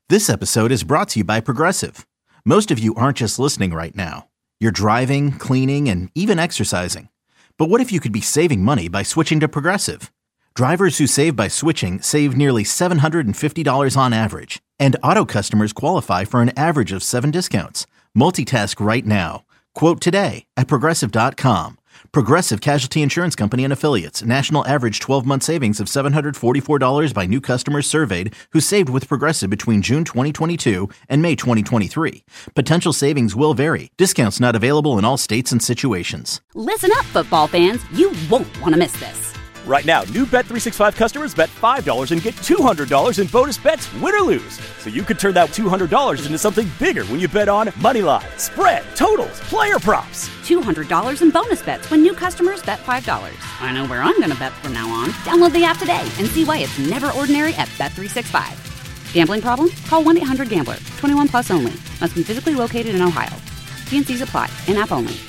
This episode is brought to you by Progressive. Most of you aren't just listening right now. You're driving, cleaning, and even exercising. But what if you could be saving money by switching to Progressive? Drivers who save by switching save nearly $750 on average. And auto customers qualify for an average of 7 discounts. Multitask right now. Quote today at Progressive.com. Progressive Casualty Insurance Company and Affiliates. National average 12-month savings of $744 by new customers surveyed who saved with Progressive between June 2022 and May 2023. Potential savings will vary. Discounts not available in all states and situations. Listen up, football fans. You won't want to miss this. Right now, new Bet365 customers bet $5 and get $200 in bonus bets, win or lose. So you could turn that $200 into something bigger when you bet on money line, spread, totals, player props. $200 in bonus bets when new customers bet $5. I know where I'm going to bet from now on. Download the app today and see why it's never ordinary at Bet365. Gambling problem? Call 1-800-GAMBLER. 21 plus only. Must be physically located in Ohio. T&Cs apply. In-app only.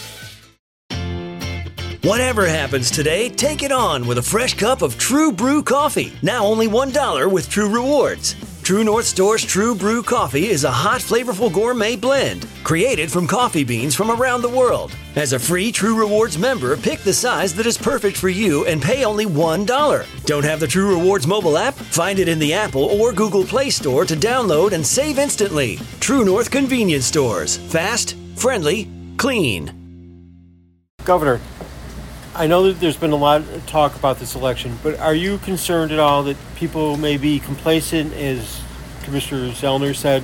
Whatever happens today, take it on with a fresh cup of True Brew coffee. Now only $1 with True Rewards. True North Store's True Brew coffee is a hot, flavorful gourmet blend created from coffee beans from around the world. As a free True Rewards member, pick the size that is perfect for you and pay only $1. Don't have the True Rewards mobile app? Find it in the Apple or Google Play Store to download and save instantly. True North Convenience Stores. Fast, friendly, clean. Governor, I know that there's been a lot of talk about this election, but are you concerned at all that people may be complacent, as Commissioner Zellner said?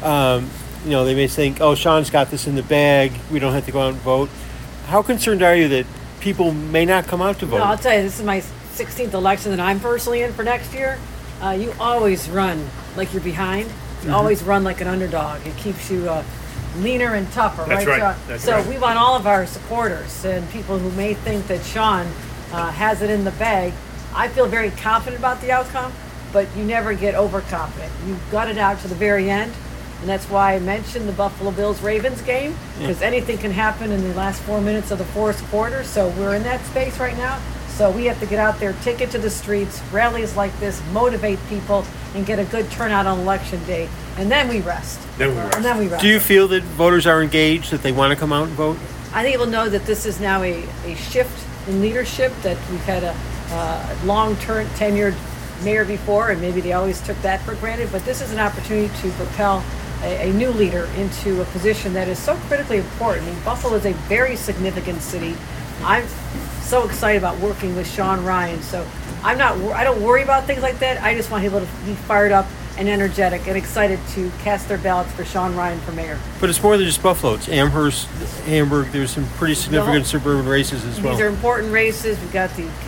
They may think, oh, Sean's got this in the bag, we don't have to go out and vote. How concerned are you that people may not come out to vote? No, I'll tell you, this is my 16th election that I'm personally in for next year. You always run like you're behind. You always run like an underdog. It keeps you leaner and tougher, That's right? That's so right. We want all of our supporters and people who may think that Sean has it in the bag. I feel very confident about the outcome, but you never get overconfident. You gut it out to the very end, and that's why I mentioned the Buffalo Bills-Ravens game, because anything can happen in the last 4 minutes of the fourth quarter. So we're in that space right now. So we have to get out there, take it to the streets, rallies like this, motivate people, and get a good turnout on election day. And then we rest. Then we rest. Do you feel that voters are engaged, that they want to come out and vote? I think we'll know that this is now a shift in leadership, that we've had a long-term tenured mayor before, and maybe they always took that for granted. But this is an opportunity to propel a new leader into a position that is so critically important. I mean, Buffalo is a very significant city. I'm so excited about working with Sean Ryan. So I don't worry about things like that. I just want people to be fired up and energetic and excited to cast their ballots for Sean Ryan for mayor. But it's more than just Buffalo. It's Amherst, Hamburg. There's some pretty significant suburban races as well. These are important races. We've got the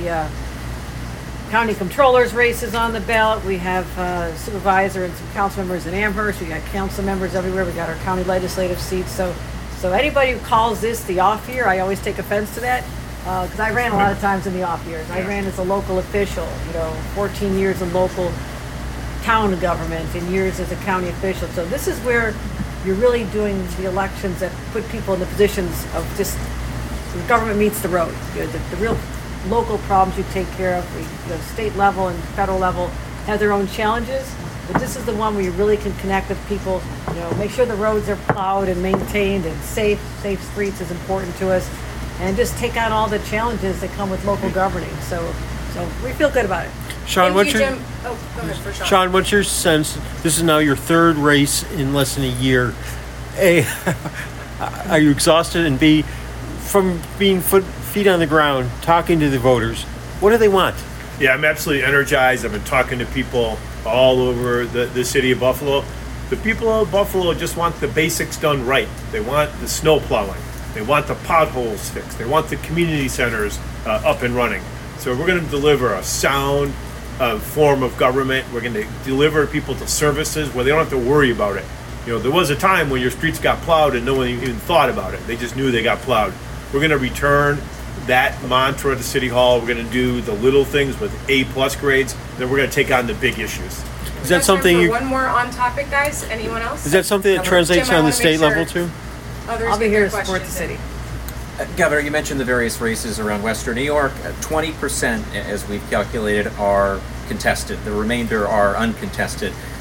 county controllers races on the ballot. We have supervisor and some council members in Amherst. We got council members everywhere. We got our county legislative seats. So anybody who calls this the off year, I always take offense to that, because I ran a lot of times in the off years. I ran as a local official, 14 years in local town government and years as a county official. So this is where you're really doing the elections that put people in the positions of just the government meets the road. The real local problems you take care of. The state level and federal level have their own challenges, but this is the one where you really can connect with people. Make sure the roads are plowed and maintained and safe. Safe streets is important to us, and just take on all the challenges that come with local governing. So we feel good about it. Sean, Thank you, Jim. Go ahead for Sean. Sean, what's your sense? This is now your third race in less than a year. A, are you exhausted? And B, from being feet on the ground, talking to the voters, what do they want? Yeah, I'm absolutely energized. I've been talking to people all over the city of Buffalo. The people of Buffalo just want the basics done right. They want the snow plowing. They want the potholes fixed. They want the community centers up and running. So we're going to deliver a sound form of government. We're going to deliver people to services where they don't have to worry about it. There was a time when your streets got plowed and no one even thought about it. They just knew they got plowed. We're going to return that mantra to City Hall. We're going to do the little things with A+ grades. Then we're going to take on the big issues. Is that something one more on topic, guys? Anyone else? Is that something that translates Jim, on the state level too? I'll be here to support the city. Governor, you mentioned the various races around Western New York. 20%, as we've calculated, are contested. The remainder are uncontested.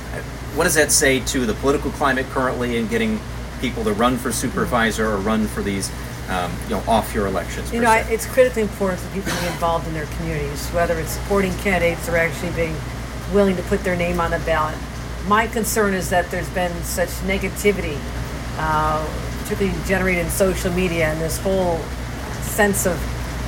What does that say to the political climate currently in getting people to run for supervisor or run for these off-year elections? It's critically important for people to be involved in their communities, whether it's supporting candidates or actually being willing to put their name on the ballot. My concern is that there's been such negativity, particularly generated in social media, and this whole sense of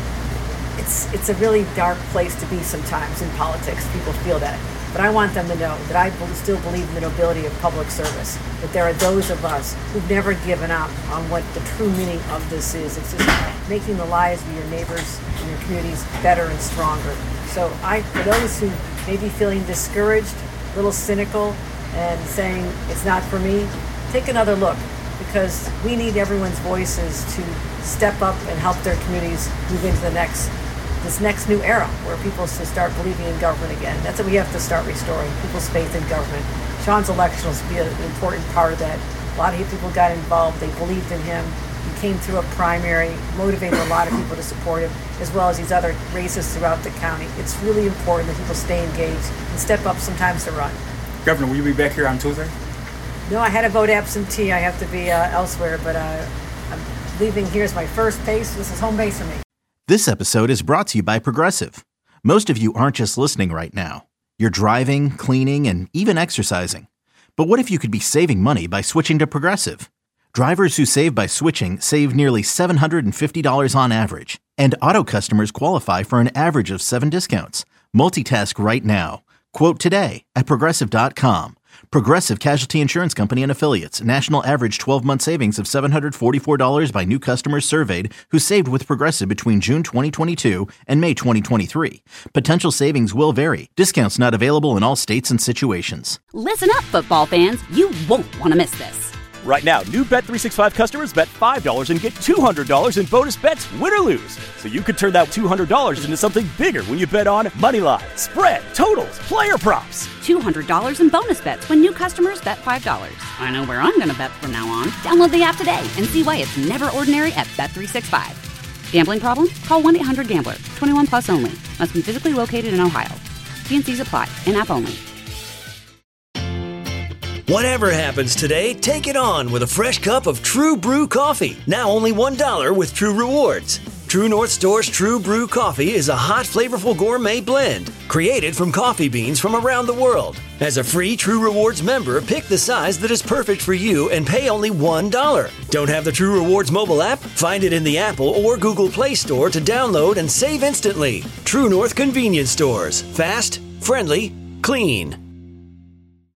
it's a really dark place to be sometimes in politics. People feel that. But I want them to know that I still believe in the nobility of public service, that there are those of us who've never given up on what the true meaning of this is. It's just making the lives of your neighbors and your communities better and stronger. So for those who may be feeling discouraged, a little cynical, and saying it's not for me, take another look, because we need everyone's voices to step up and help their communities move into this next new era where people should start believing in government again. That's what we have to start restoring, people's faith in government. Sean's election will be an important part of that. A lot of people got involved. They believed in him. He came through a primary, motivated a lot of people to support him, as well as these other races throughout the county. It's really important that people stay engaged and step up sometimes to run. Governor, will you be back here on Tuesday? No, I had a vote absentee. I have to be elsewhere, but I'm leaving here as my first base. This is home base for me. This episode is brought to you by Progressive. Most of you aren't just listening right now. You're driving, cleaning, and even exercising. But what if you could be saving money by switching to Progressive? Drivers who save by switching save nearly $750 on average. And auto customers qualify for an average of 7 discounts. Multitask right now. Quote today at Progressive.com. Progressive Casualty Insurance Company and Affiliates. National average 12-month savings of $744 by new customers surveyed who saved with Progressive between June 2022 and May 2023. Potential savings will vary. Discounts not available in all states and situations. Listen up, football fans. You won't want to miss this. Right now, new Bet365 customers bet $5 and get $200 in bonus bets, win or lose. So you could turn that $200 into something bigger when you bet on Moneyline, spread, totals, player props. $200 in bonus bets when new customers bet $5. I know where I'm going to bet from now on. Download the app today and see why it's never ordinary at Bet365. Gambling problem? Call 1-800-GAMBLER. 21 plus only. Must be physically located in Ohio. T&Cs apply. In-app only. Whatever happens today, take it on with a fresh cup of True Brew coffee. Now only $1 with True Rewards. True North Store's True Brew coffee is a hot, flavorful gourmet blend created from coffee beans from around the world. As a free True Rewards member, pick the size that is perfect for you and pay only $1. Don't have the True Rewards mobile app? Find it in the Apple or Google Play Store to download and save instantly. True North Convenience Stores. Fast, friendly, clean.